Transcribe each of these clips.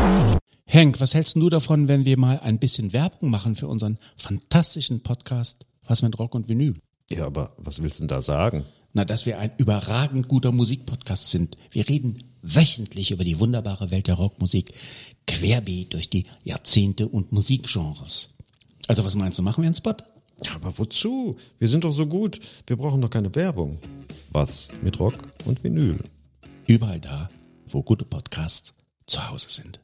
Henk, was hältst du davon, wenn wir mal ein bisschen Werbung machen für unseren fantastischen Podcast Was mit Rock und Vinyl? Ja, aber was willst du denn da sagen? Na, dass wir ein überragend guter Musikpodcast sind. Wir reden wöchentlich über die wunderbare Welt der Rockmusik, querbeet durch die Jahrzehnte und Musikgenres. Also was meinst du, machen wir einen Spot? Ja, aber wozu? Wir sind doch so gut. Wir brauchen doch keine Werbung. Was mit Rock und Vinyl? Überall da, wo gute Podcasts zu Hause sind.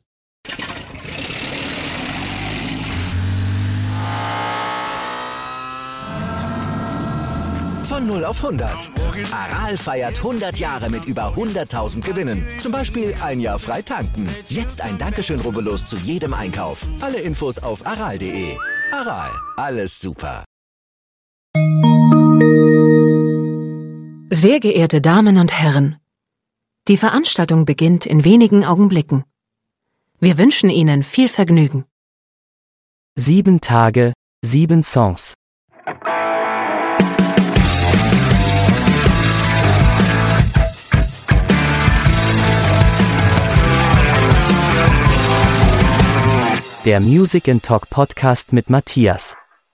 Von 0 auf 100. Aral feiert 100 Jahre mit über 100.000 Gewinnen. Zum Beispiel ein Jahr frei tanken. Jetzt ein Dankeschön, rubbellos zu jedem Einkauf. Alle Infos auf aral.de. Aral, alles super. Sehr geehrte Damen und Herren, die Veranstaltung beginnt in wenigen Augenblicken. Wir wünschen Ihnen viel Vergnügen. 7 Tage, 7 Songs. Der Music and Talk Podcast mit Matthias.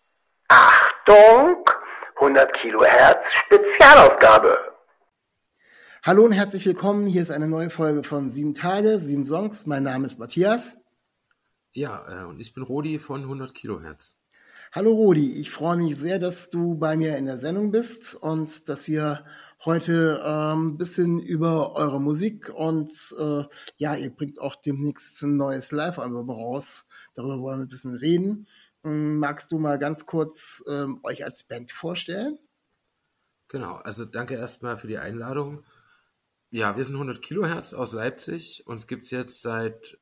Achtung, 100 Kilohertz Spezialausgabe. Hallo und herzlich willkommen. Hier ist eine neue Folge von 7 Tage, 7 Songs. Mein Name ist Matthias. Ja, und ich bin Rodi von 100 Kilohertz. Hallo Rodi, ich freue mich sehr, dass du bei mir in der Sendung bist und dass wir heute ein bisschen über eure Musik und ihr bringt auch demnächst ein neues Live-Album raus. Darüber wollen wir ein bisschen reden. Magst du mal ganz kurz euch als Band vorstellen? Genau, also danke erstmal für die Einladung. Ja, wir sind 100 Kilohertz aus Leipzig. Uns gibt es jetzt seit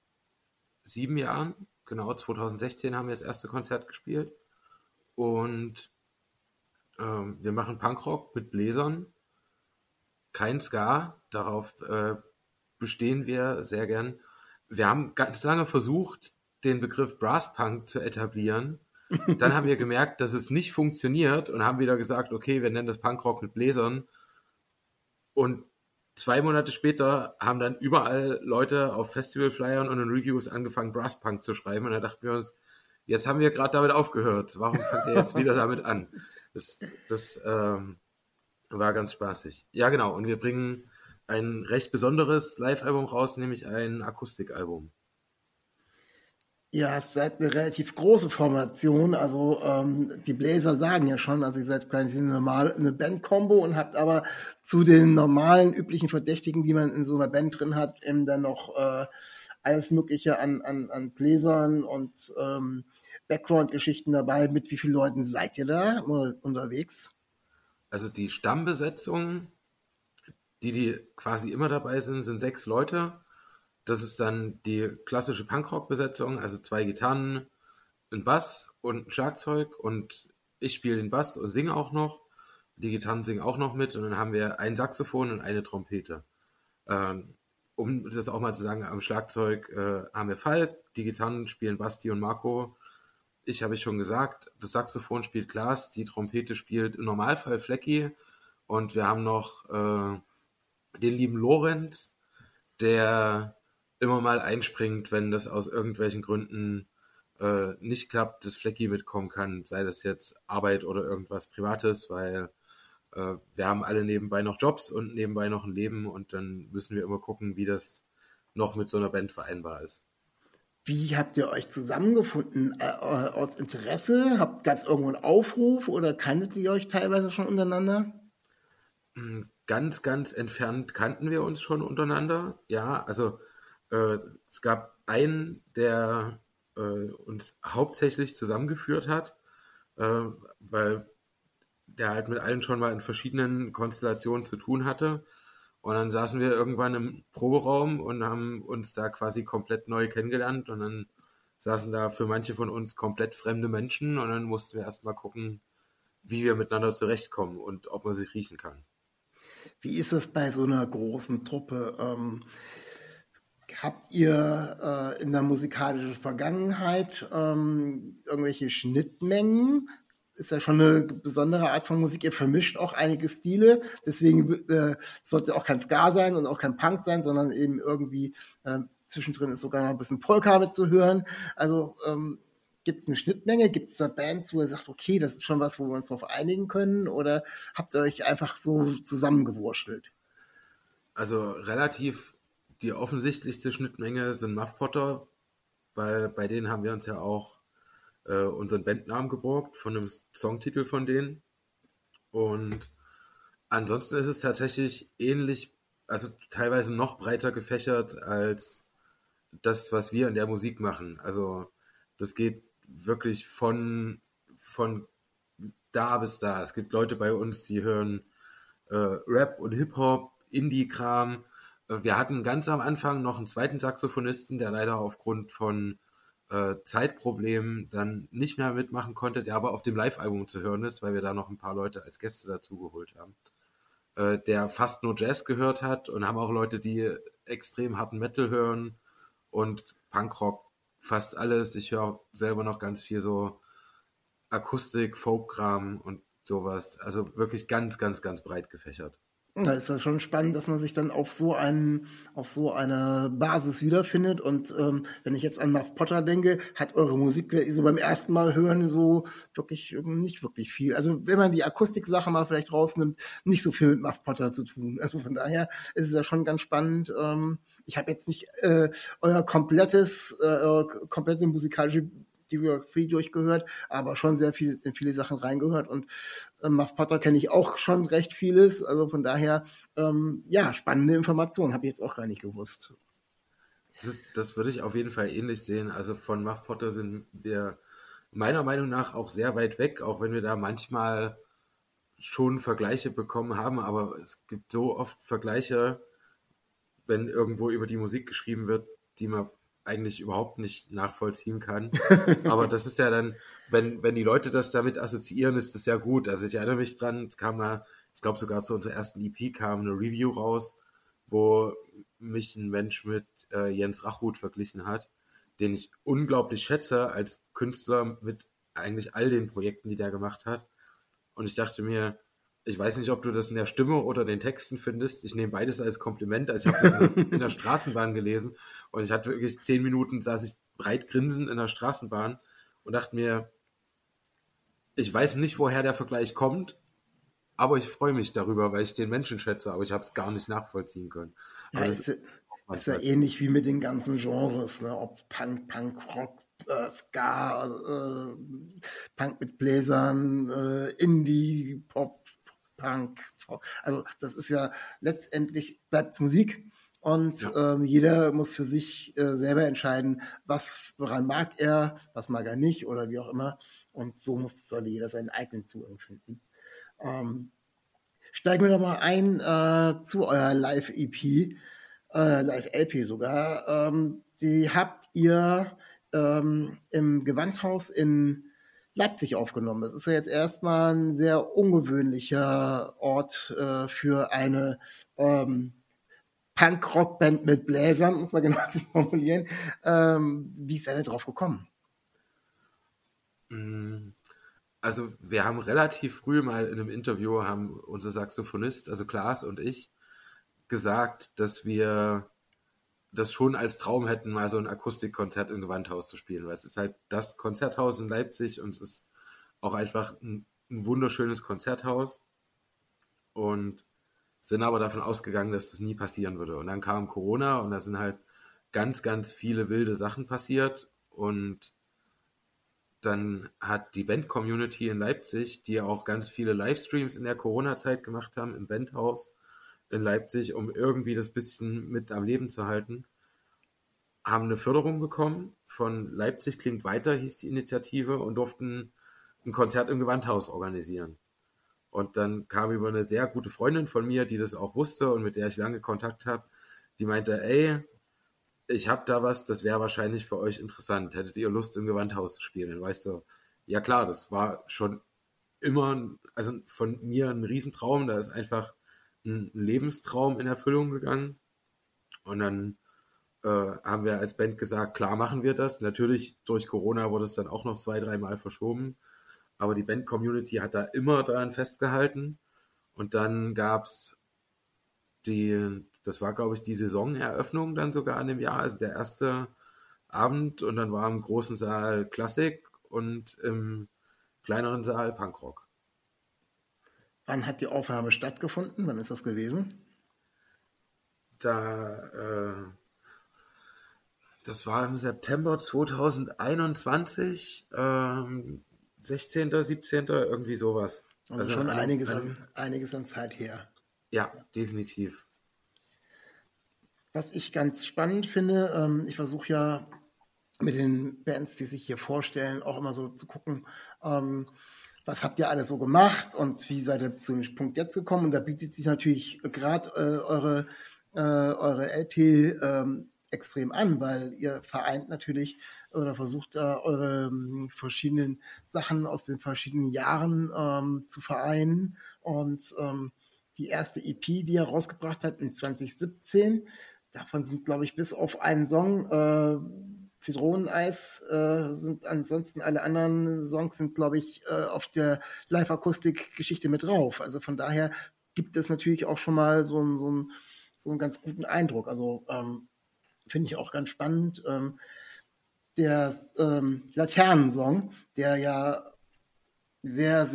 7 Jahren. Genau, 2016 haben wir das erste Konzert gespielt. Und wir machen Punkrock mit Bläsern. Kein Ska, darauf bestehen wir sehr gern. Wir haben ganz lange versucht, den Begriff Brasspunk zu etablieren. Dann haben wir gemerkt, dass es nicht funktioniert und haben wieder gesagt, okay, wir nennen das Punkrock mit Bläsern. Und 2 Monate später haben dann überall Leute auf Festivalflyern und in Reviews angefangen, Brasspunk zu schreiben. Und da dachten wir uns, jetzt haben wir gerade damit aufgehört. Warum fangt ihr jetzt wieder damit an? Das war ganz spaßig. Ja, genau. Und wir bringen ein recht besonderes Live-Album raus, nämlich ein Akustikalbum. Ja, es seid eine relativ große Formation, also die Bläser sagen ja schon, also ihr seid quasi eine Band-Kombo und habt aber zu den normalen, üblichen Verdächtigen, die man in so einer Band drin hat, eben dann noch alles Mögliche an Bläsern und Background-Geschichten dabei. Mit wie vielen Leuten seid ihr da unterwegs? Also die Stammbesetzung, die quasi immer dabei sind 6 Leute. Das ist dann die klassische Punkrock-Besetzung, also 2 Gitarren, ein Bass und ein Schlagzeug und ich spiele den Bass und singe auch noch. Die Gitarren singen auch noch mit und dann haben wir ein Saxophon und eine Trompete. Um das auch mal zu sagen, am Schlagzeug haben wir Falk, die Gitarren spielen Basti und Marco. Habe ich schon gesagt, das Saxophon spielt Klaas, die Trompete spielt im Normalfall Flecki und wir haben noch den lieben Lorenz, der immer mal einspringt, wenn das aus irgendwelchen Gründen nicht klappt, dass Flecki mitkommen kann, sei das jetzt Arbeit oder irgendwas Privates, weil wir haben alle nebenbei noch Jobs und nebenbei noch ein Leben und dann müssen wir immer gucken, wie das noch mit so einer Band vereinbar ist. Wie habt ihr euch zusammengefunden? Aus Interesse? Gab es irgendwo einen Aufruf oder kanntet ihr euch teilweise schon untereinander? Ganz, ganz entfernt kannten wir uns schon untereinander. Ja, also es gab einen, der uns hauptsächlich zusammengeführt hat, weil der halt mit allen schon mal in verschiedenen Konstellationen zu tun hatte. Und dann saßen wir irgendwann im Proberaum und haben uns da quasi komplett neu kennengelernt. Und dann saßen da für manche von uns komplett fremde Menschen. Und dann mussten wir erstmal gucken, wie wir miteinander zurechtkommen und ob man sich riechen kann. Wie ist das bei so einer großen Truppe? Habt ihr in der musikalischen Vergangenheit irgendwelche Schnittmengen? ist ja schon eine besondere Art von Musik. Ihr vermischt auch einige Stile, deswegen soll es ja auch kein Ska sein und auch kein Punk sein, sondern eben irgendwie zwischendrin ist sogar noch ein bisschen Polka mit zu hören. Also gibt es eine Schnittmenge? Gibt es da Bands, wo ihr sagt, okay, das ist schon was, wo wir uns darauf einigen können? Oder habt ihr euch einfach so zusammengewurschtelt? Also relativ die offensichtlichste Schnittmenge sind Muff Potter, weil bei denen haben wir uns ja auch unseren Bandnamen geborgt von einem Songtitel von denen. Und ansonsten ist es tatsächlich ähnlich, also teilweise noch breiter gefächert als das, was wir in der Musik machen. Also das geht wirklich von da bis da. Es gibt Leute bei uns, die hören Rap und Hip-Hop, Indie-Kram. Wir hatten ganz am Anfang noch einen zweiten Saxophonisten, der leider aufgrund von Zeitproblemen dann nicht mehr mitmachen konnte, der aber auf dem Live-Album zu hören ist, weil wir da noch ein paar Leute als Gäste dazu geholt haben. Der fast nur Jazz gehört hat und haben auch Leute, die extrem harten Metal hören und Punkrock, fast alles. Ich höre selber noch ganz viel so Akustik, Folk-Kram und sowas. Also wirklich ganz, ganz, ganz breit gefächert. Da ist das schon spannend, dass man sich dann auf so eine Basis wiederfindet. Und wenn ich jetzt an Muff Potter denke, hat eure Musik so beim ersten Mal hören so wirklich nicht wirklich viel. Also wenn man die Akustik-Sache mal vielleicht rausnimmt, nicht so viel mit Muff Potter zu tun. Also von daher ist es ja schon ganz spannend. Ich habe jetzt nicht eure komplette musikalische Diografie durchgehört, aber schon sehr viel in viele Sachen reingehört und Muff Potter kenne ich auch schon recht vieles, also von daher spannende Informationen, habe ich jetzt auch gar nicht gewusst. Das würde ich auf jeden Fall ähnlich sehen, also von Muff Potter sind wir meiner Meinung nach auch sehr weit weg, auch wenn wir da manchmal schon Vergleiche bekommen haben, aber es gibt so oft Vergleiche, wenn irgendwo über die Musik geschrieben wird, die man eigentlich überhaupt nicht nachvollziehen kann. Aber das ist ja dann, wenn die Leute das damit assoziieren, ist das ja gut. Also ich erinnere mich dran, es kam mal, ich glaube sogar zu unserer ersten EP kam eine Review raus, wo mich ein Mensch mit Jens Rachut verglichen hat, den ich unglaublich schätze als Künstler mit eigentlich all den Projekten, die der gemacht hat. Und ich dachte mir, ich weiß nicht, ob du das in der Stimme oder den Texten findest. Ich nehme beides als Kompliment. Also ich habe das in der Straßenbahn gelesen und ich hatte wirklich 10 Minuten, saß ich breit grinsend in der Straßenbahn und dachte mir, ich weiß nicht, woher der Vergleich kommt, aber ich freue mich darüber, weil ich den Menschen schätze, aber ich habe es gar nicht nachvollziehen können. Ja, ist ja ähnlich wie mit den ganzen Genres, ne? Ob Punk, Rock, Ska, Punk mit Bläsern, Indie, Pop, Punk, also das ist ja letztendlich bleibt Musik und jeder muss für sich selber entscheiden, woran mag er, was mag er nicht oder wie auch immer und soll jeder seinen eigenen Zugang finden. Steigen wir doch mal ein zu eurer Live-EP, Live-LP sogar. Die habt ihr im Gewandhaus in Leipzig aufgenommen. Das ist ja jetzt erstmal ein sehr ungewöhnlicher Ort für eine Punk-Rock-Band mit Bläsern, muss man genau zu formulieren. Wie ist ihr denn drauf gekommen? Also wir haben relativ früh mal in einem Interview, haben unser Saxophonist, also Klaas und ich, gesagt, dass wir das schon als Traum hätten, mal so ein Akustikkonzert im Gewandhaus zu spielen, weil es ist halt das Konzerthaus in Leipzig und es ist auch einfach ein wunderschönes Konzerthaus und sind aber davon ausgegangen, dass das nie passieren würde. Und dann kam Corona und da sind halt ganz, ganz viele wilde Sachen passiert und dann hat die Band-Community in Leipzig, die ja auch ganz viele Livestreams in der Corona-Zeit gemacht haben im Bandhaus in Leipzig, um irgendwie das bisschen mit am Leben zu halten, haben eine Förderung bekommen von Leipzig klingt weiter, hieß die Initiative, und durften ein Konzert im Gewandhaus organisieren. Und dann kam über eine sehr gute Freundin von mir, die das auch wusste und mit der ich lange Kontakt habe, die meinte, ey, ich habe da was, das wäre wahrscheinlich für euch interessant. Hättet ihr Lust, im Gewandhaus zu spielen? Und weißt du, ja klar, das war schon immer, also von mir ein Riesentraum, da ist einfach ein Lebenstraum in Erfüllung gegangen. Und dann haben wir als Band gesagt, klar machen wir das. Natürlich durch Corona wurde es dann auch noch 2-3 Mal verschoben. aber die Band-Community hat da immer daran festgehalten. Und dann gab's das war, glaube ich, die Saisoneröffnung dann sogar an dem Jahr, also der erste Abend, und dann war im großen Saal Klassik und im kleineren Saal Punkrock. Wann hat die Aufnahme stattgefunden? Wann ist das gewesen? Das war im September 2021, 16., 17., irgendwie sowas. Also schon einiges an Zeit her. Ja, definitiv. Was ich ganz spannend finde, ich versuche ja mit den Bands, die sich hier vorstellen, auch immer so zu gucken, was habt ihr alles so gemacht und wie seid ihr zu dem Punkt jetzt gekommen? Und da bietet sich natürlich gerade eure LP extrem an, weil ihr vereint natürlich oder versucht eure verschiedenen Sachen aus den verschiedenen Jahren zu vereinen. Und die erste EP, die ihr rausgebracht habt in 2017, davon sind, glaube ich, bis auf einen Song Zitroneneis sind ansonsten alle anderen Songs sind, glaube ich, auf der Live-Akustik-Geschichte mit drauf. Also von daher gibt es natürlich auch schon mal so einen ganz guten Eindruck. Also finde ich auch ganz spannend. Der Laternensong, der ja sehr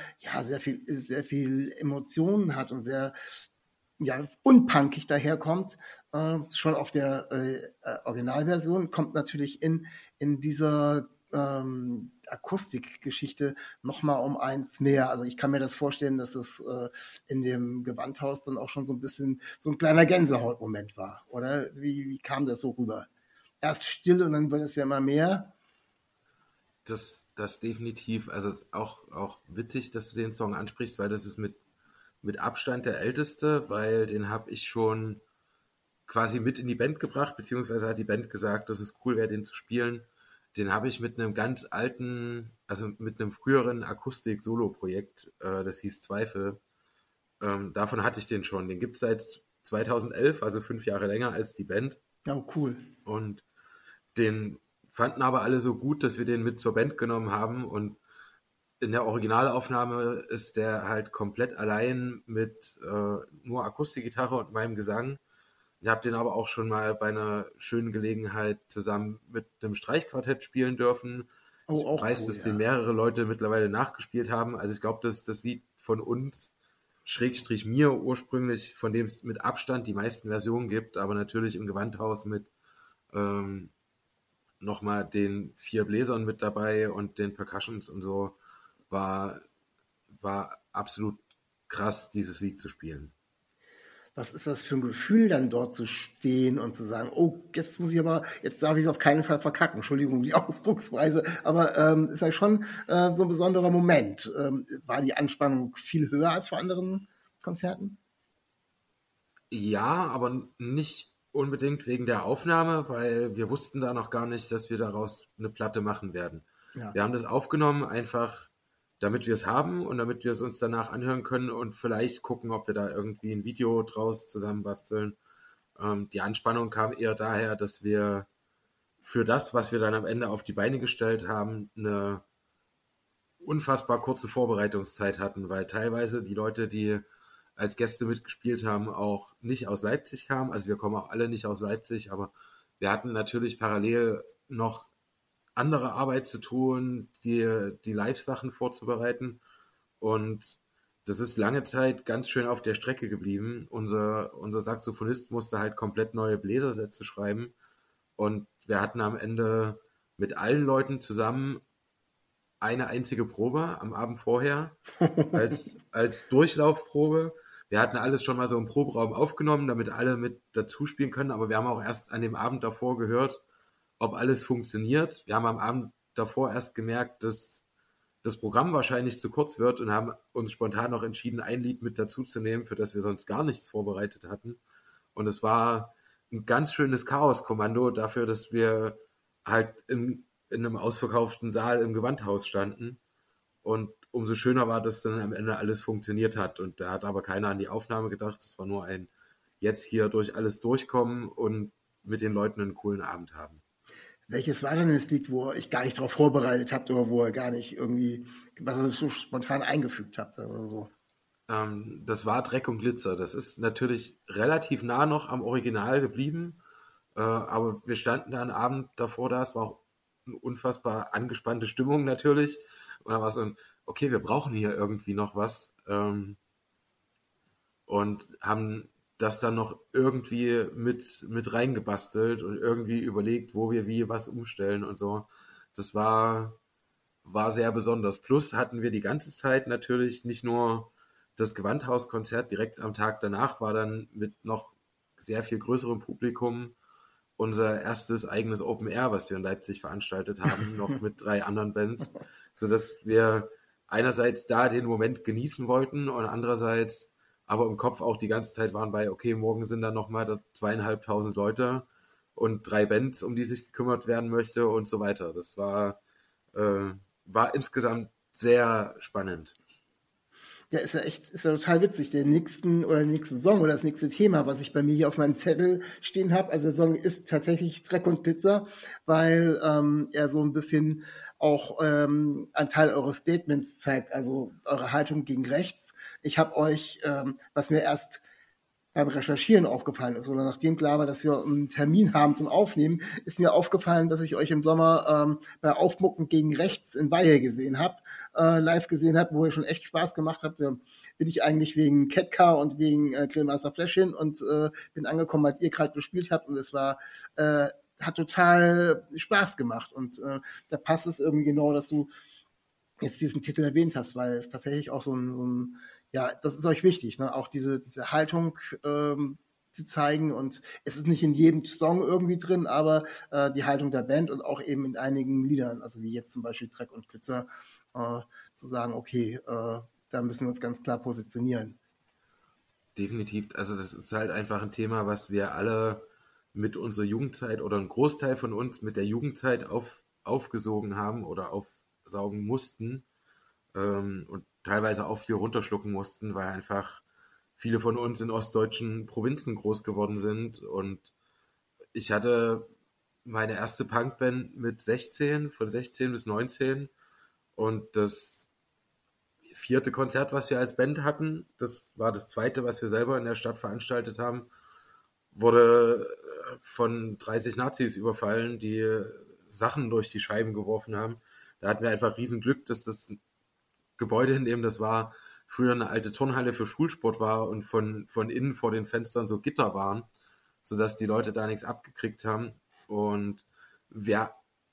viel Emotionen hat und sehr unpunkig daherkommt, schon auf der Originalversion, kommt natürlich in dieser Akustikgeschichte nochmal um eins mehr. Also ich kann mir das vorstellen, dass es in dem Gewandhaus dann auch schon so ein bisschen so ein kleiner Gänsehautmoment war, oder? Wie kam das so rüber? Erst still und dann wird es ja immer mehr. Das definitiv, also es ist auch witzig, dass du den Song ansprichst, weil das ist mit Abstand der älteste, weil den habe ich schon quasi mit in die Band gebracht, beziehungsweise hat die Band gesagt, dass es cool wäre, den zu spielen. Den habe ich mit einem ganz alten, also mit einem früheren Akustik-Solo-Projekt, das hieß Zweifel. Davon hatte ich den schon. Den gibt es seit 2011, also 5 Jahre länger als die Band. Oh, cool. Und den fanden aber alle so gut, dass wir den mit zur Band genommen haben. Und in der Originalaufnahme ist der halt komplett allein mit nur Akustikgitarre und meinem Gesang. Ich habe den aber auch schon mal bei einer schönen Gelegenheit zusammen mit einem Streichquartett spielen dürfen. Ich weiß, dass den mehrere Leute mittlerweile nachgespielt haben. Also ich glaube, dass das Lied von uns, Schrägstrich mir ursprünglich, von dem es mit Abstand die meisten Versionen gibt, aber natürlich im Gewandhaus mit nochmal den 4 Bläsern mit dabei und den Percussions und so, war absolut krass, dieses Lied zu spielen. Was ist das für ein Gefühl, dann dort zu stehen und zu sagen, oh, jetzt darf ich es auf keinen Fall verkacken. Entschuldigung, die Ausdrucksweise, aber ist ja schon so ein besonderer Moment. War die Anspannung viel höher als vor anderen Konzerten? Ja, aber nicht unbedingt wegen der Aufnahme, weil wir wussten da noch gar nicht, dass wir daraus eine Platte machen werden. Ja. Wir haben das aufgenommen, einfach damit wir es haben und damit wir es uns danach anhören können und vielleicht gucken, ob wir da irgendwie ein Video draus zusammenbasteln. Die Anspannung kam eher daher, dass wir für das, was wir dann am Ende auf die Beine gestellt haben, eine unfassbar kurze Vorbereitungszeit hatten, weil teilweise die Leute, die als Gäste mitgespielt haben, auch nicht aus Leipzig kamen. Also wir kommen auch alle nicht aus Leipzig, aber wir hatten natürlich parallel noch andere Arbeit zu tun, die Live-Sachen vorzubereiten. Und das ist lange Zeit ganz schön auf der Strecke geblieben. Unser Saxophonist musste halt komplett neue Bläsersätze schreiben. Und wir hatten am Ende mit allen Leuten zusammen eine einzige Probe am Abend vorher als Durchlaufprobe. Wir hatten alles schon mal so im Proberaum aufgenommen, damit alle mit dazu spielen können. Aber wir haben auch erst an dem Abend davor gehört, ob alles funktioniert. Wir haben am Abend davor erst gemerkt, dass das Programm wahrscheinlich zu kurz wird und haben uns spontan noch entschieden, ein Lied mit dazu zu nehmen, für das wir sonst gar nichts vorbereitet hatten. Und es war ein ganz schönes Chaos-Kommando dafür, dass wir halt in einem ausverkauften Saal im Gewandhaus standen. Und umso schöner war, dass dann am Ende alles funktioniert hat. Und da hat aber keiner an die Aufnahme gedacht. Es war nur ein jetzt hier durch alles durchkommen und mit den Leuten einen coolen Abend haben. Welches war denn das Lied, wo ich gar nicht darauf vorbereitet habt oder wo ihr gar nicht irgendwie, was ihr so spontan eingefügt habt oder so? Das war Dreck und Glitzer. Das ist natürlich relativ nah noch am Original geblieben, aber wir standen da einen Abend davor da, es war auch eine unfassbar angespannte Stimmung natürlich. Und dann war es so, okay, wir brauchen hier irgendwie noch was, und haben das dann noch irgendwie mit reingebastelt und irgendwie überlegt, wo wir wie was umstellen und so. Das war sehr besonders. Plus hatten wir die ganze Zeit natürlich nicht nur das Gewandhauskonzert direkt am Tag danach, war dann mit noch sehr viel größerem Publikum unser erstes eigenes Open Air, was wir in Leipzig veranstaltet haben, noch mit 3 anderen Bands, sodass wir einerseits da den Moment genießen wollten und andererseits aber im Kopf auch die ganze Zeit waren bei, okay, morgen sind dann nochmal 2.500 Leute und 3 Bands, um die sich gekümmert werden möchte und so weiter. Das war insgesamt sehr spannend. Ja, ist ja total witzig. Den nächsten Song oder das nächste Thema, was ich bei mir hier auf meinem Zettel stehen habe, also der Song ist tatsächlich Dreck und Glitzer, weil er so ein bisschen auch einen Teil eures Statements zeigt, also eure Haltung gegen rechts. Ich habe euch, was mir erst beim Recherchieren aufgefallen ist, oder nachdem klar war, dass wir einen Termin haben zum Aufnehmen, ist mir aufgefallen, dass ich euch im Sommer bei Aufmucken gegen rechts in Weihe gesehen habe, live gesehen habe, wo ihr schon echt Spaß gemacht habt. Bin ich eigentlich wegen Ketka und wegen Grillmaster Flash hin und bin angekommen, als ihr gerade gespielt habt, und es war hat total Spaß gemacht, und da passt es irgendwie genau, dass du jetzt diesen Titel erwähnt hast, weil es tatsächlich auch so ein ja, das ist euch wichtig, ne? Auch diese Haltung zu zeigen, und es ist nicht in jedem Song irgendwie drin, aber die Haltung der Band und auch eben in einigen Liedern, also wie jetzt zum Beispiel Dreck und Glitzer, zu sagen, okay, da müssen wir uns ganz klar positionieren. Definitiv, also das ist halt einfach ein Thema, was wir alle mit unserer Jugendzeit oder ein Großteil von uns mit der Jugendzeit aufgesogen haben oder aufsaugen mussten, und teilweise auch viel runterschlucken mussten, weil einfach viele von uns in ostdeutschen Provinzen groß geworden sind. Und ich hatte meine erste Punkband mit 16, von 16 bis 19. Und das 4. Konzert, was wir als Band hatten, das war das 2., was wir selber in der Stadt veranstaltet haben, wurde von 30 Nazis überfallen, die Sachen durch die Scheiben geworfen haben. Da hatten wir einfach riesen Glück, dass das Gebäude, in dem das war, früher eine alte Turnhalle für Schulsport war und von innen vor den Fenstern so Gitter waren, sodass die Leute da nichts abgekriegt haben. Und wir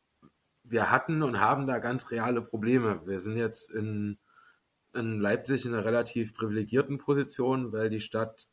hatten und haben da ganz reale Probleme. Wir sind jetzt in Leipzig in einer relativ privilegierten Position, weil die Stadt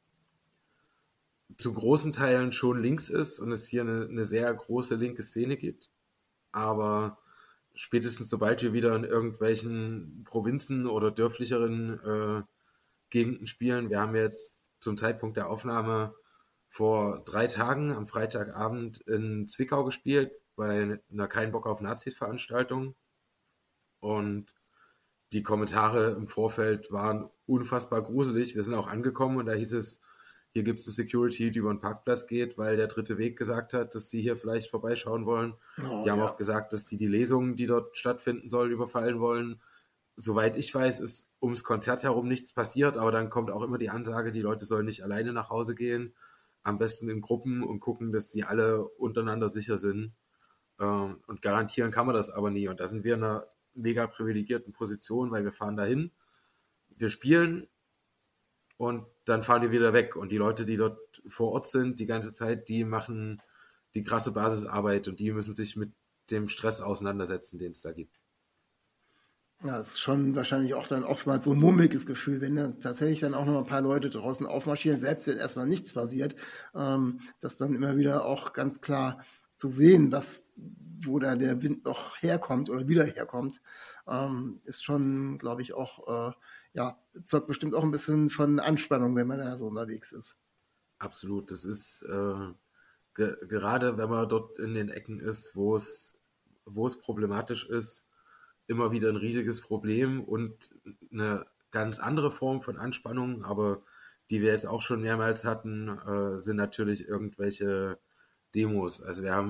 zu großen Teilen schon links ist und es hier eine sehr große linke Szene gibt. Aber spätestens sobald wir wieder in irgendwelchen Provinzen oder dörflicheren Gegenden spielen, wir haben jetzt zum Zeitpunkt der Aufnahme vor 3 Tagen am Freitagabend in Zwickau gespielt, bei einer Kein Bock auf Nazis Veranstaltung, und die Kommentare im Vorfeld waren unfassbar gruselig. Wir sind auch angekommen und da hieß es, hier gibt es eine Security, die über den Parkplatz geht, weil der Dritte Weg gesagt hat, dass die hier vielleicht vorbeischauen wollen. Die haben auch gesagt, dass die Lesungen, die dort stattfinden sollen, überfallen wollen. Soweit ich weiß, ist ums Konzert herum nichts passiert, aber dann kommt auch immer die Ansage, die Leute sollen nicht alleine nach Hause gehen, am besten in Gruppen und gucken, dass die alle untereinander sicher sind. Und garantieren kann man das aber nie. Und da sind wir in einer mega privilegierten Position, weil wir fahren dahin, wir spielen und dann fahren wir wieder weg. Und die Leute, die dort vor Ort sind, die ganze Zeit, die machen die krasse Basisarbeit und die müssen sich mit dem Stress auseinandersetzen, den es da gibt. Ja, das ist schon wahrscheinlich auch dann oftmals so ein mulmiges Gefühl, wenn dann tatsächlich dann auch noch ein paar Leute draußen aufmarschieren, selbst wenn erstmal nichts passiert, das dann immer wieder auch ganz klar zu sehen, wo da der Wind noch herkommt oder wieder herkommt, ist schon, glaube ich, auch, zeugt bestimmt auch ein bisschen von Anspannung, wenn man da so unterwegs ist. Absolut, das ist gerade, wenn man dort in den Ecken ist, wo es problematisch ist, immer wieder ein riesiges Problem und eine ganz andere Form von Anspannung, aber die wir jetzt auch schon mehrmals hatten, sind natürlich irgendwelche Demos. Also wir haben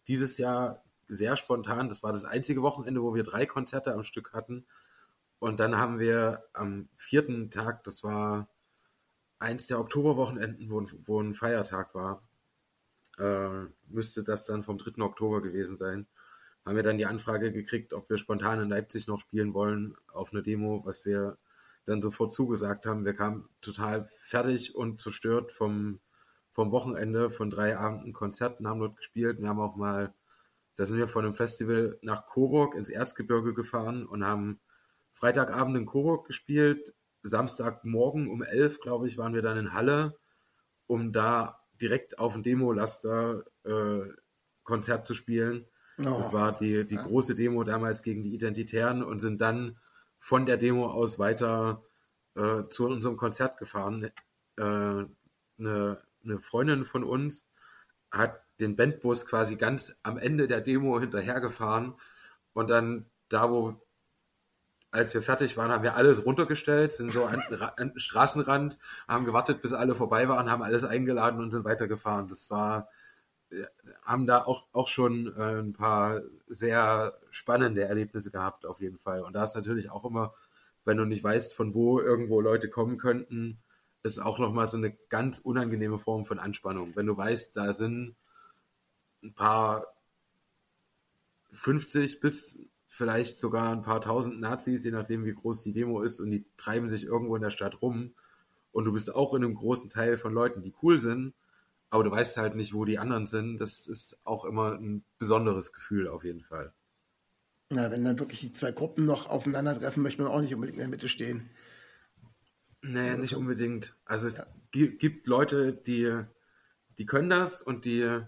dieses Jahr sehr spontan. Das war das einzige Wochenende, wo wir 3 Konzerte am Stück hatten. Und dann haben wir am 4. Tag, das war eins der Oktoberwochenenden, wo ein Feiertag war, müsste das dann vom 3. Oktober gewesen sein, haben wir dann die Anfrage gekriegt, ob wir spontan in Leipzig noch spielen wollen auf eine Demo, was wir dann sofort zugesagt haben. Wir kamen total fertig und zerstört vom Wochenende, von 3 Abenden Konzerten, haben dort gespielt. Wir haben auch mal, da sind wir von einem Festival nach Coburg ins Erzgebirge gefahren und haben Freitagabend in Coburg gespielt. Samstagmorgen um 11, glaube ich, waren wir dann in Halle, um da direkt auf dem Demo-Laster Konzert zu spielen. Das war die große Demo damals gegen die Identitären und sind dann von der Demo aus weiter zu unserem Konzert gefahren. Eine Freundin von uns hat den Bandbus quasi ganz am Ende der Demo hinterhergefahren und dann da, als wir fertig waren, haben wir alles runtergestellt, sind so an den Straßenrand, haben gewartet, bis alle vorbei waren, haben alles eingeladen und sind weitergefahren. Haben da auch schon ein paar sehr spannende Erlebnisse gehabt, auf jeden Fall. Und da ist natürlich auch immer, wenn du nicht weißt, von wo irgendwo Leute kommen könnten, ist auch nochmal so eine ganz unangenehme Form von Anspannung. Wenn du weißt, da sind ein paar 50 bis vielleicht sogar ein paar 1000 Nazis, je nachdem wie groß die Demo ist, und die treiben sich irgendwo in der Stadt rum und du bist auch in einem großen Teil von Leuten, die cool sind, aber du weißt halt nicht, wo die anderen sind. Das ist auch immer ein besonderes Gefühl auf jeden Fall. Na, wenn dann wirklich die 2 Gruppen noch aufeinandertreffen, möchte man auch nicht unbedingt in der Mitte stehen. Nee, nicht unbedingt. Also es gibt Leute, die können das und die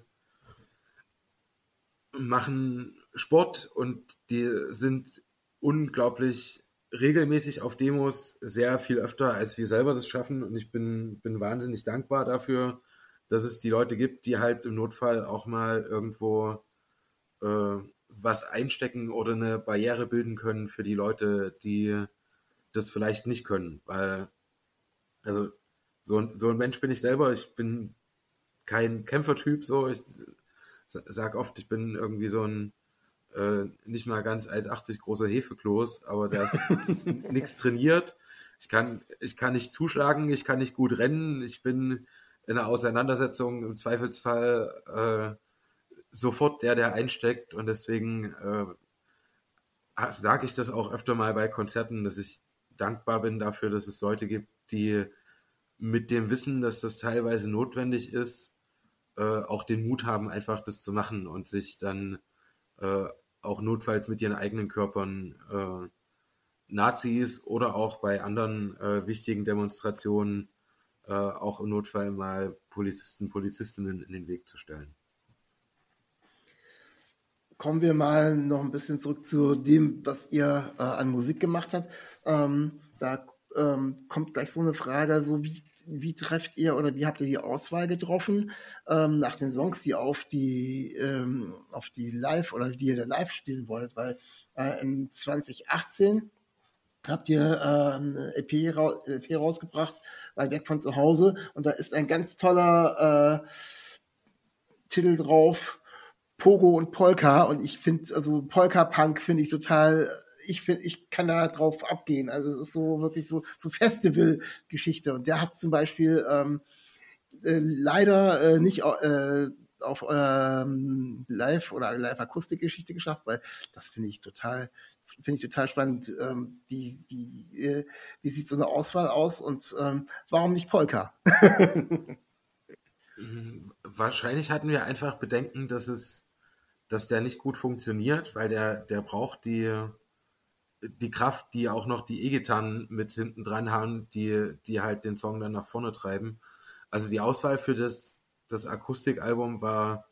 machen Sport und die sind unglaublich regelmäßig auf Demos, sehr viel öfter, als wir selber das schaffen. Und ich bin wahnsinnig dankbar dafür, dass es die Leute gibt, die halt im Notfall auch mal irgendwo was einstecken oder eine Barriere bilden können für die Leute, die das vielleicht nicht können. Weil, also so ein Mensch bin ich selber. Ich bin kein Kämpfertyp, so. Ich sag oft, ich bin irgendwie so ein nicht mal ganz 1,80 großer Hefekloß, aber der ist nichts trainiert. Ich kann nicht zuschlagen, ich kann nicht gut rennen, ich bin in einer Auseinandersetzung im Zweifelsfall sofort der einsteckt, und deswegen sage ich das auch öfter mal bei Konzerten, dass ich dankbar bin dafür, dass es Leute gibt, die mit dem Wissen, dass das teilweise notwendig ist, auch den Mut haben, einfach das zu machen und sich dann auch notfalls mit ihren eigenen Körpern Nazis oder auch bei anderen wichtigen Demonstrationen auch im Notfall mal Polizistinnen in den Weg zu stellen. Kommen wir mal noch ein bisschen zurück zu dem, was ihr an Musik gemacht habt. Da kommt gleich so eine Frage, so wie trefft ihr oder wie habt ihr die Auswahl getroffen nach den Songs, die auf die Live oder die ihr da live spielen wollt? Weil in 2018 habt ihr eine EP rausgebracht, bei Weg von zu Hause, und da ist ein ganz toller Titel drauf, Pogo und Polka, und ich finde, also Polka-Punk finde ich total, ich kann da drauf abgehen. Also es ist so wirklich so Festival-Geschichte, und der hat zum Beispiel leider nicht auf Live- oder Live-Akustik-Geschichte geschafft, weil das finde ich total spannend. Wie sieht so eine Auswahl aus, und warum nicht Polka? Wahrscheinlich hatten wir einfach Bedenken, dass der nicht gut funktioniert, weil der braucht die Kraft, die auch noch die E-Gitarren mit hinten dran haben, die halt den Song dann nach vorne treiben. Also die Auswahl für das Akustikalbum war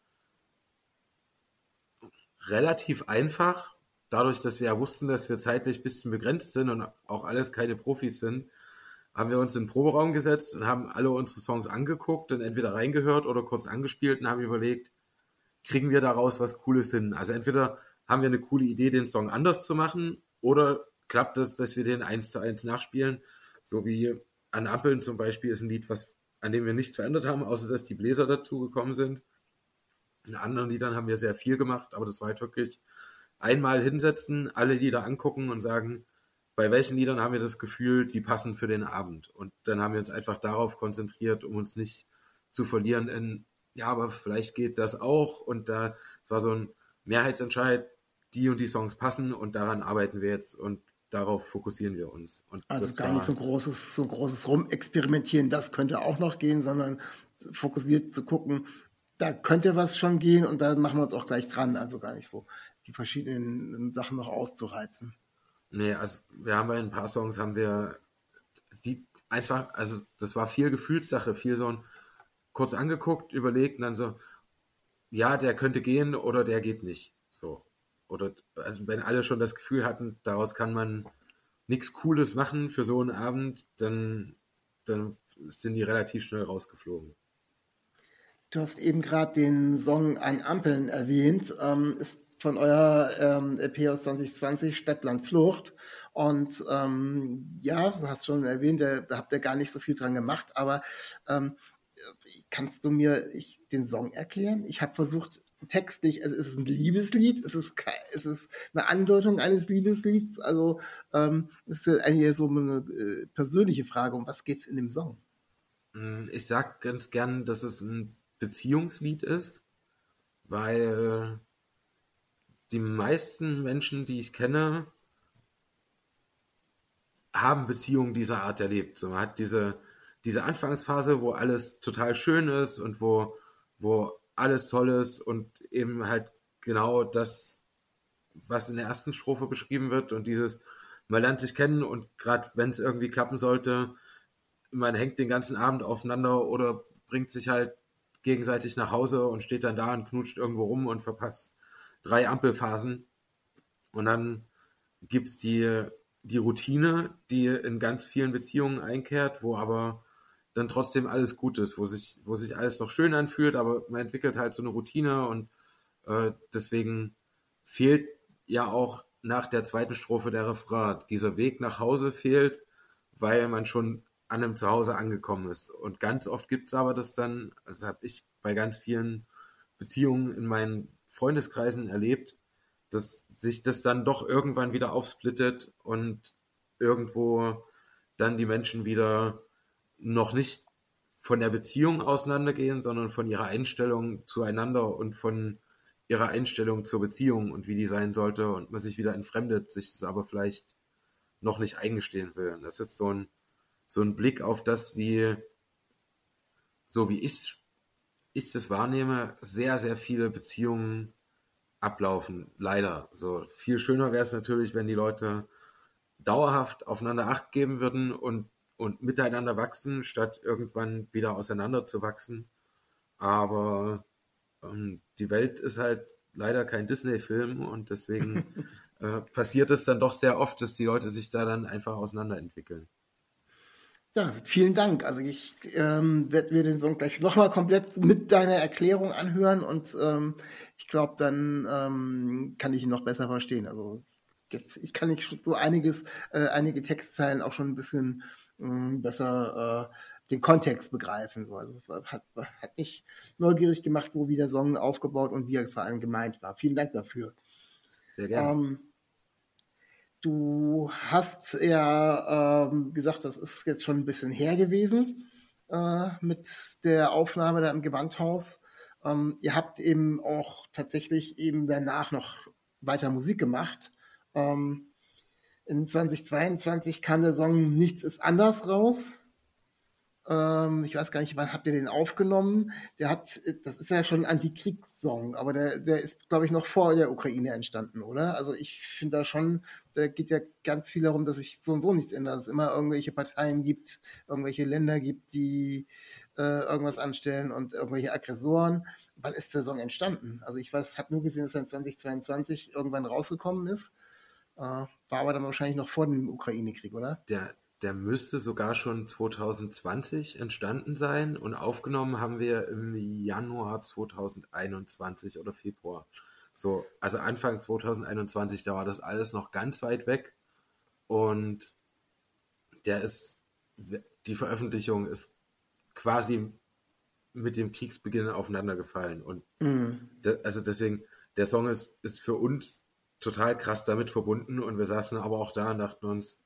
relativ einfach, dadurch, dass wir ja wussten, dass wir zeitlich ein bisschen begrenzt sind und auch alles keine Profis sind, haben wir uns in den Proberaum gesetzt und haben alle unsere Songs angeguckt und entweder reingehört oder kurz angespielt und haben überlegt, kriegen wir daraus was Cooles hin? Also entweder haben wir eine coole Idee, den Song anders zu machen, oder klappt es, dass wir den 1:1 nachspielen, so wie An Ampeln zum Beispiel ist ein Lied, an dem wir nichts verändert haben, außer dass die Bläser dazu gekommen sind. In anderen Liedern haben wir sehr viel gemacht, aber das war halt wirklich einmal hinsetzen, alle Lieder angucken und sagen, bei welchen Liedern haben wir das Gefühl, die passen für den Abend. Und dann haben wir uns einfach darauf konzentriert, um uns nicht zu verlieren in, ja, aber vielleicht geht das auch. Und es war so ein Mehrheitsentscheid, die und die Songs passen und daran arbeiten wir jetzt und darauf fokussieren wir uns. Und Also das gar nicht so großes Rumexperimentieren, das könnte auch noch gehen, sondern fokussiert zu gucken, da könnte was schon gehen und da machen wir uns auch gleich dran. Also gar nicht so die verschiedenen Sachen noch auszureizen. Nee, also wir haben bei ein paar Songs haben wir die einfach, also das war viel Gefühlssache, viel so ein kurz angeguckt, überlegt und dann so, ja, der könnte gehen oder der geht nicht. So. Oder also wenn alle schon das Gefühl hatten, daraus kann man nichts Cooles machen für so einen Abend, dann sind die relativ schnell rausgeflogen. Du hast eben gerade den Song An Ampeln erwähnt, ist von eurer EP aus 2020, Stadt, Land, Flucht. Und ja, du hast schon erwähnt, da habt ihr gar nicht so viel dran gemacht, aber kannst du mir den Song erklären? Ich habe versucht, textlich, also ist es ein Liebeslied? Ist es eine Andeutung eines Liebeslieds? Also ist eigentlich so eine persönliche Frage, um was geht's in dem Song? Ich sag ganz gern, dass es ein Beziehungslied ist, weil die meisten Menschen, die ich kenne, haben Beziehungen dieser Art erlebt. So, man hat diese Anfangsphase, wo alles total schön ist und wo alles toll ist und eben halt genau das, was in der ersten Strophe beschrieben wird und man lernt sich kennen und gerade wenn es irgendwie klappen sollte, man hängt den ganzen Abend aufeinander oder bringt sich halt gegenseitig nach Hause und steht dann da und knutscht irgendwo rum und verpasst 3 Ampelphasen. Und dann gibt es die Routine, die in ganz vielen Beziehungen einkehrt, wo aber dann trotzdem alles gut ist, wo sich alles noch schön anfühlt, aber man entwickelt halt so eine Routine und deswegen fehlt ja auch nach der zweiten Strophe der Refrain. Dieser Weg nach Hause fehlt, weil man schon an einem Zuhause angekommen ist. Und ganz oft gibt es aber das dann, also habe ich bei ganz vielen Beziehungen in meinen Freundeskreisen erlebt, dass sich das dann doch irgendwann wieder aufsplittet und irgendwo dann die Menschen wieder noch nicht von der Beziehung auseinandergehen, sondern von ihrer Einstellung zueinander und von ihrer Einstellung zur Beziehung und wie die sein sollte und man sich wieder entfremdet, sich das aber vielleicht noch nicht eingestehen will. Und das ist so ein Blick auf das, wie ich das wahrnehme, sehr, sehr viele Beziehungen ablaufen. Leider. So viel schöner wäre es natürlich, wenn die Leute dauerhaft aufeinander Acht geben würden und miteinander wachsen, statt irgendwann wieder auseinander zu wachsen. Aber die Welt ist halt leider kein Disney-Film und deswegen passiert es dann doch sehr oft, dass die Leute sich da dann einfach auseinanderentwickeln. Ja, vielen Dank. Also ich werde mir den Song gleich nochmal komplett mit deiner Erklärung anhören und ich glaube, dann kann ich ihn noch besser verstehen. Also ich kann nicht so einige Textzeilen auch schon ein bisschen besser den Kontext begreifen. So. Also hat mich neugierig gemacht, so wie der Song aufgebaut und wie er vor allem gemeint war. Vielen Dank dafür. Sehr gerne. Du hast ja gesagt, das ist jetzt schon ein bisschen her gewesen mit der Aufnahme da im Gewandhaus. Ihr habt eben auch tatsächlich eben danach noch weiter Musik gemacht. In 2022 kam der Song Nichts ist anders raus. Ich weiß gar nicht, wann habt ihr den aufgenommen? Das ist ja schon ein Antikriegssong, aber der ist, glaube ich, noch vor der Ukraine entstanden, oder? Also ich finde da geht ja ganz viel darum, dass sich so und so nichts ändert, dass es immer irgendwelche Parteien gibt, irgendwelche Länder gibt, die irgendwas anstellen und irgendwelche Aggressoren. Wann ist der Song entstanden? Also ich habe nur gesehen, dass er in 2022 irgendwann rausgekommen ist. War aber dann wahrscheinlich noch vor dem Ukraine-Krieg, oder? Der müsste sogar schon 2020 entstanden sein und aufgenommen haben wir im Januar 2021 oder Februar. So, also Anfang 2021, da war das alles noch ganz weit weg und die Veröffentlichung ist quasi mit dem Kriegsbeginn aufeinander gefallen. Und also deswegen, der Song ist für uns total krass damit verbunden und wir saßen aber auch da und dachten uns,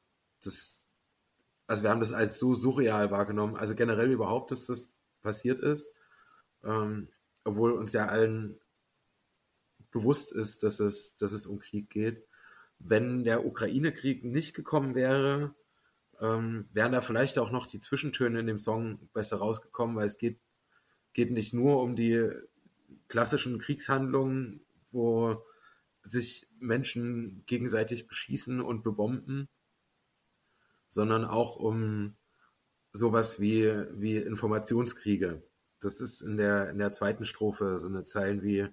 also wir haben das als so surreal wahrgenommen, also generell überhaupt, dass das passiert ist, obwohl uns ja allen bewusst ist, dass es um Krieg geht. Wenn der Ukraine-Krieg nicht gekommen wäre, wären da vielleicht auch noch die Zwischentöne in dem Song besser rausgekommen, weil es geht nicht nur um die klassischen Kriegshandlungen, wo sich Menschen gegenseitig beschießen und bebomben, sondern auch um sowas wie Informationskriege. Das ist in der zweiten Strophe so eine Zeilen wie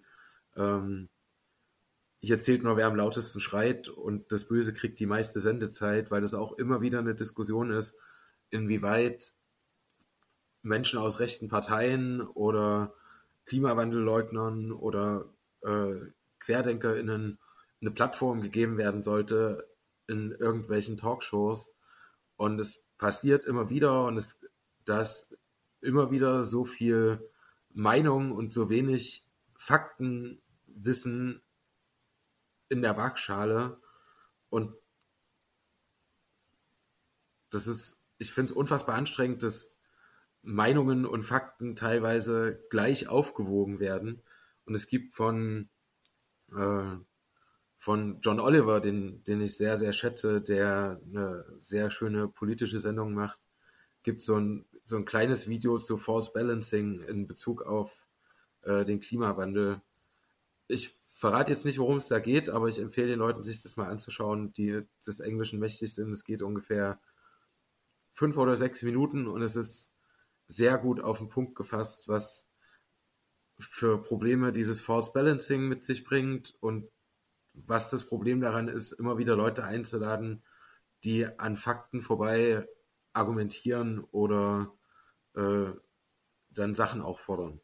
hier zählt nur, wer am lautesten schreit und das Böse kriegt die meiste Sendezeit, weil das auch immer wieder eine Diskussion ist, inwieweit Menschen aus rechten Parteien oder Klimawandelleugnern oder QuerdenkerInnen eine Plattform gegeben werden sollte in irgendwelchen Talkshows. Und es passiert immer wieder und da ist immer wieder so viel Meinung und so wenig Faktenwissen in der Waagschale. Und ich finde es unfassbar anstrengend, dass Meinungen und Fakten teilweise gleich aufgewogen werden. Und es gibt von John Oliver, den ich sehr, sehr schätze, der eine sehr schöne politische Sendung macht, gibt so ein kleines Video zu False Balancing in Bezug auf den Klimawandel. Ich verrate jetzt nicht, worum es da geht, aber ich empfehle den Leuten, sich das mal anzuschauen, die des Englischen mächtig sind. Es geht ungefähr 5 oder 6 Minuten und es ist sehr gut auf den Punkt gefasst, was für Probleme dieses False Balancing mit sich bringt und was das Problem daran ist, immer wieder Leute einzuladen, die an Fakten vorbei argumentieren oder dann Sachen auch fordern.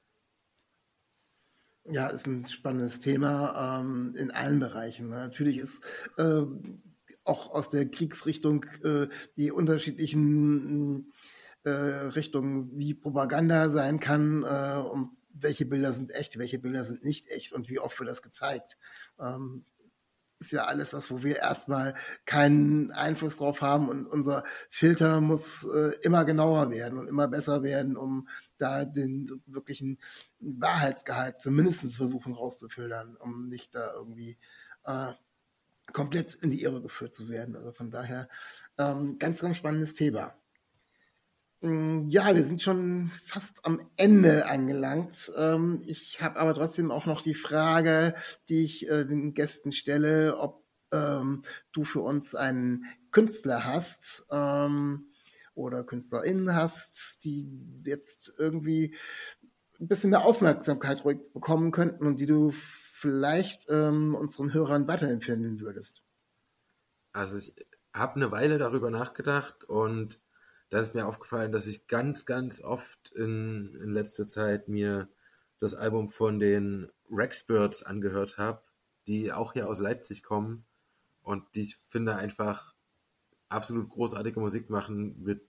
Ja, ist ein spannendes Thema in allen Bereichen. Natürlich ist auch aus der Kriegsrichtung die unterschiedlichen Richtungen, wie Propaganda sein kann und welche Bilder sind echt, welche Bilder sind nicht echt und wie oft wird das gezeigt. Ist ja alles das, wo wir erstmal keinen Einfluss drauf haben und unser Filter muss immer genauer werden und immer besser werden, um da den wirklichen Wahrheitsgehalt zumindest versuchen rauszufiltern, um nicht da irgendwie komplett in die Irre geführt zu werden. Also von daher ganz, ganz spannendes Thema. Ja, wir sind schon fast am Ende angelangt. Ich habe aber trotzdem auch noch die Frage, die ich den Gästen stelle, ob du für uns einen Künstler hast oder KünstlerInnen hast, die jetzt irgendwie ein bisschen mehr Aufmerksamkeit bekommen könnten und die du vielleicht unseren Hörern weiterempfehlen würdest. Also ich habe eine Weile darüber nachgedacht und da ist mir aufgefallen, dass ich ganz, ganz oft in letzter Zeit mir das Album von den Rexbirds angehört habe, die auch hier aus Leipzig kommen und die ich finde einfach absolut großartige Musik machen mit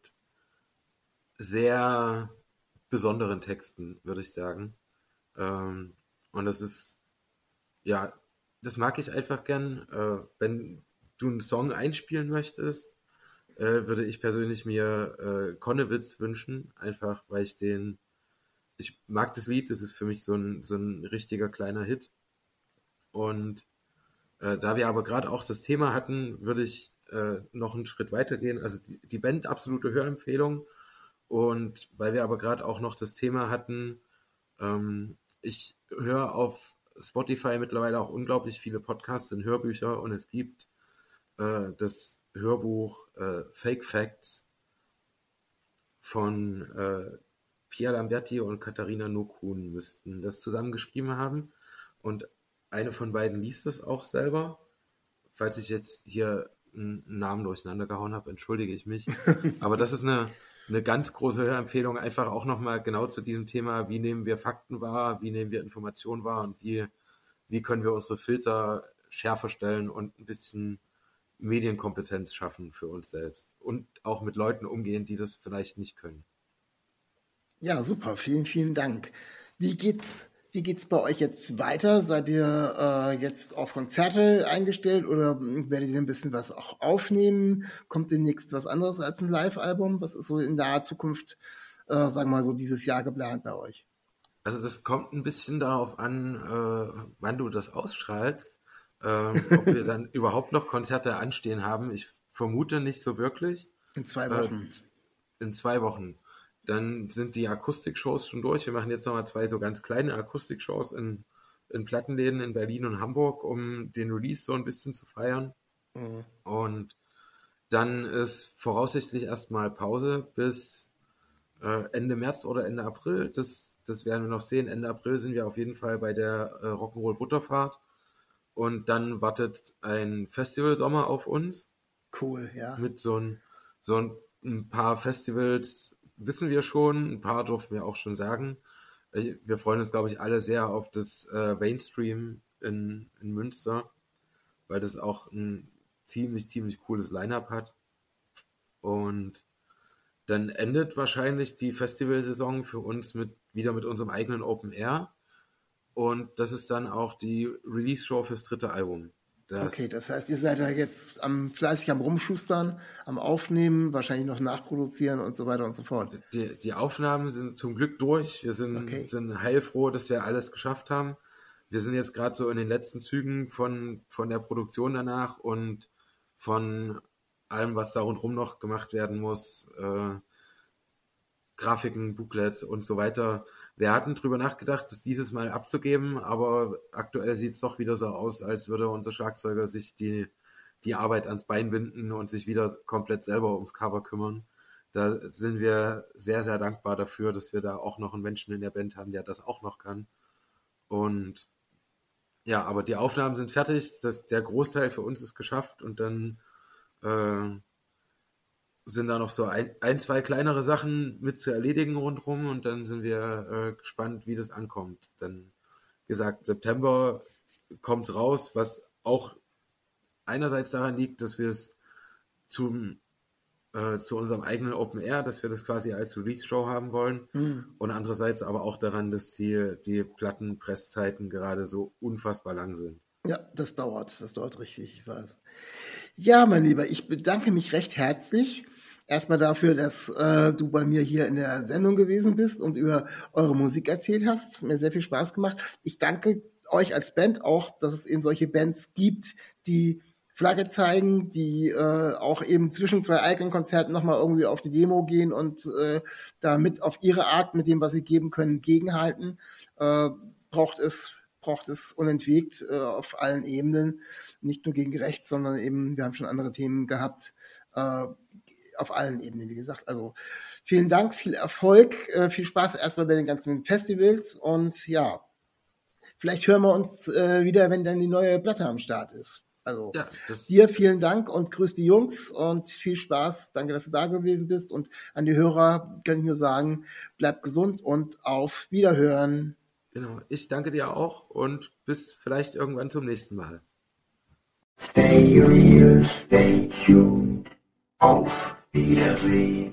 sehr besonderen Texten, würde ich sagen. Und das ist, ja, das mag ich einfach gern. Wenn du einen Song einspielen möchtest, würde ich persönlich mir Konnewitz wünschen, einfach weil ich mag das Lied, das ist für mich so ein richtiger kleiner Hit. Und da wir aber gerade auch das Thema hatten, würde ich noch einen Schritt weiter gehen. Also die Band absolute Hörempfehlung. Und weil wir aber gerade auch noch das Thema hatten, ich höre auf Spotify mittlerweile auch unglaublich viele Podcasts und Hörbücher und es gibt das Hörbuch Fake Facts von Pia Lamberti und Katharina Nokun müssten das zusammen geschrieben haben und eine von beiden liest das auch selber. Falls ich jetzt hier einen Namen durcheinander gehauen habe, entschuldige ich mich. Aber das ist eine ganz große Hörempfehlung, einfach auch nochmal genau zu diesem Thema, wie nehmen wir Fakten wahr, wie nehmen wir Informationen wahr und wie können wir unsere Filter schärfer stellen und ein bisschen Medienkompetenz schaffen für uns selbst und auch mit Leuten umgehen, die das vielleicht nicht können. Ja, super. Vielen, vielen Dank. Wie geht's bei euch jetzt weiter? Seid ihr jetzt auf Konzerte eingestellt oder werdet ihr ein bisschen was auch aufnehmen? Kommt demnächst was anderes als ein Live-Album? Was ist so in naher Zukunft, sagen wir mal so, dieses Jahr geplant bei euch? Also das kommt ein bisschen darauf an, wann du das ausstrahlst, ob wir dann überhaupt noch Konzerte anstehen haben. Ich vermute nicht so wirklich. In 2 Wochen. In 2 Wochen. Dann sind die Akustikshows schon durch. Wir machen jetzt nochmal 2 so ganz kleine Akustikshows in Plattenläden in Berlin und Hamburg, um den Release so ein bisschen zu feiern. Mhm. Und dann ist voraussichtlich erstmal Pause bis Ende März oder Ende April. Das werden wir noch sehen. Ende April sind wir auf jeden Fall bei der Rock'n'Roll Butterfahrt. Und dann wartet ein Festivalsommer auf uns. Cool, ja. Mit so ein paar Festivals wissen wir schon, ein paar durften wir auch schon sagen. Wir freuen uns, glaube ich, alle sehr auf das Mainstream in Münster, weil das auch ein ziemlich, ziemlich cooles Line-Up hat. Und dann endet wahrscheinlich die Festivalsaison für uns wieder mit unserem eigenen Open Air. Und das ist dann auch die Release-Show fürs 3. Album. Okay, das heißt, ihr seid da jetzt fleißig am Rumschustern, am Aufnehmen, wahrscheinlich noch nachproduzieren und so weiter und so fort. Die Aufnahmen sind zum Glück durch. Wir sind heilfroh, dass wir alles geschafft haben. Wir sind jetzt gerade so in den letzten Zügen von der Produktion danach und von allem, was da rundherum noch gemacht werden muss. Grafiken, Booklets und so weiter. Wir hatten drüber nachgedacht, das dieses Mal abzugeben, aber aktuell sieht es doch wieder so aus, als würde unser Schlagzeuger sich die Arbeit ans Bein binden und sich wieder komplett selber ums Cover kümmern. Da sind wir sehr, sehr dankbar dafür, dass wir da auch noch einen Menschen in der Band haben, der das auch noch kann. Und ja, aber die Aufnahmen sind fertig, der Großteil für uns ist geschafft und dann sind da noch so ein, 2 kleinere Sachen mit zu erledigen rundherum und dann sind wir gespannt, wie das ankommt. Dann gesagt, September kommt es raus, was auch einerseits daran liegt, dass wir es zu unserem eigenen Open Air, dass wir das quasi als Release-Show haben wollen und andererseits aber auch daran, dass die Plattenpresszeiten gerade so unfassbar lang sind. Ja, das dauert richtig, ich weiß. Ja, mein Lieber, ich bedanke mich recht herzlich. Erstmal dafür, dass du bei mir hier in der Sendung gewesen bist und über eure Musik erzählt hast. Mir sehr viel Spaß gemacht. Ich danke euch als Band auch, dass es eben solche Bands gibt, die Flagge zeigen, die auch eben zwischen 2 eigenen Konzerten nochmal irgendwie auf die Demo gehen und damit auf ihre Art mit dem, was sie geben können, gegenhalten. Braucht es unentwegt auf allen Ebenen, nicht nur gegen rechts, sondern eben, wir haben schon andere Themen gehabt, auf allen Ebenen, wie gesagt. Also vielen Dank, viel Erfolg, viel Spaß erstmal bei den ganzen Festivals und ja, vielleicht hören wir uns wieder, wenn dann die neue Platte am Start ist. Also ja, dir vielen Dank und grüß die Jungs und viel Spaß. Danke, dass du da gewesen bist und an die Hörer kann ich nur sagen, bleib gesund und auf Wiederhören. Genau, ich danke dir auch und bis vielleicht irgendwann zum nächsten Mal. Stay real, stay tuned. Auf Wiedersehen.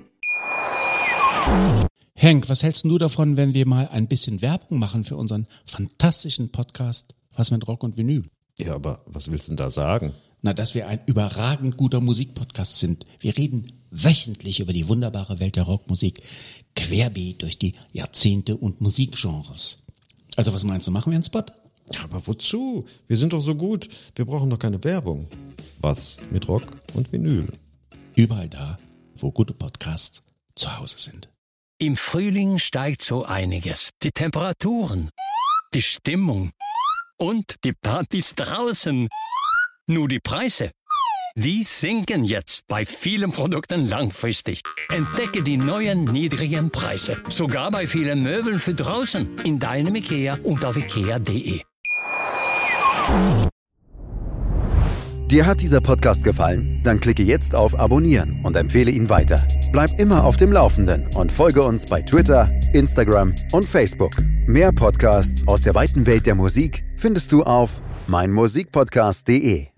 Henk, was hältst du davon, wenn wir mal ein bisschen Werbung machen für unseren fantastischen Podcast Was mit Rock und Vinyl? Ja, aber was willst du denn da sagen? Na, dass wir ein überragend guter Musikpodcast sind. Wir reden wöchentlich über die wunderbare Welt der Rockmusik, querbeet durch die Jahrzehnte und Musikgenres. Also was meinst du, machen wir einen Spot? Ja, aber wozu? Wir sind doch so gut. Wir brauchen doch keine Werbung. Was mit Rock und Vinyl? Überall da, wo gute Podcasts zu Hause sind. Im Frühling steigt so einiges. Die Temperaturen, die Stimmung und die Partys draußen. Nur die Preise, die sinken jetzt bei vielen Produkten langfristig. Entdecke die neuen niedrigen Preise. Sogar bei vielen Möbeln für draußen. In deinem IKEA und auf IKEA.de. Dir hat dieser Podcast gefallen? Dann klicke jetzt auf Abonnieren und empfehle ihn weiter. Bleib immer auf dem Laufenden und folge uns bei Twitter, Instagram und Facebook. Mehr Podcasts aus der weiten Welt der Musik findest du auf meinmusikpodcast.de.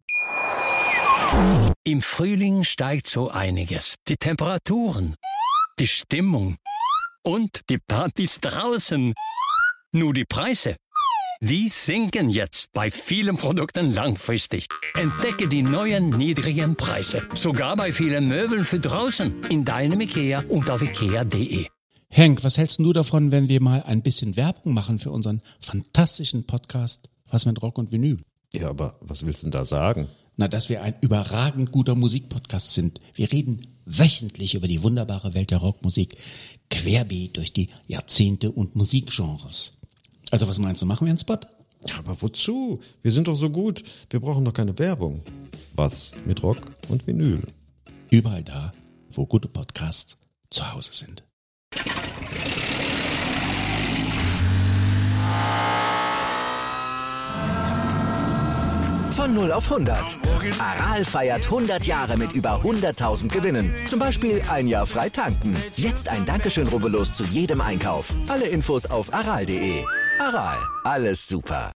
Im Frühling steigt so einiges. Die Temperaturen, die Stimmung und die Partys draußen. Nur die Preise, die sinken jetzt bei vielen Produkten langfristig. Entdecke die neuen niedrigen Preise, sogar bei vielen Möbeln für draußen, in deinem IKEA und auf ikea.de. Henk, was hältst du davon, wenn wir mal ein bisschen Werbung machen für unseren fantastischen Podcast Was mit Rock und Vinyl? Ja, aber was willst du denn da sagen? Na, dass wir ein überragend guter Musikpodcast sind. Wir reden wöchentlich über die wunderbare Welt der Rockmusik, querbeet durch die Jahrzehnte und Musikgenres. Also was meinst du, machen wir einen Spot? Ja, aber wozu? Wir sind doch so gut. Wir brauchen doch keine Werbung. Was mit Rock und Vinyl? Überall da, wo gute Podcasts zu Hause sind. Von 0 auf 100. Aral feiert 100 Jahre mit über 100.000 Gewinnen. Zum Beispiel ein Jahr frei tanken. Jetzt ein Dankeschön, rubbellos zu jedem Einkauf. Alle Infos auf aral.de. Aral, alles super.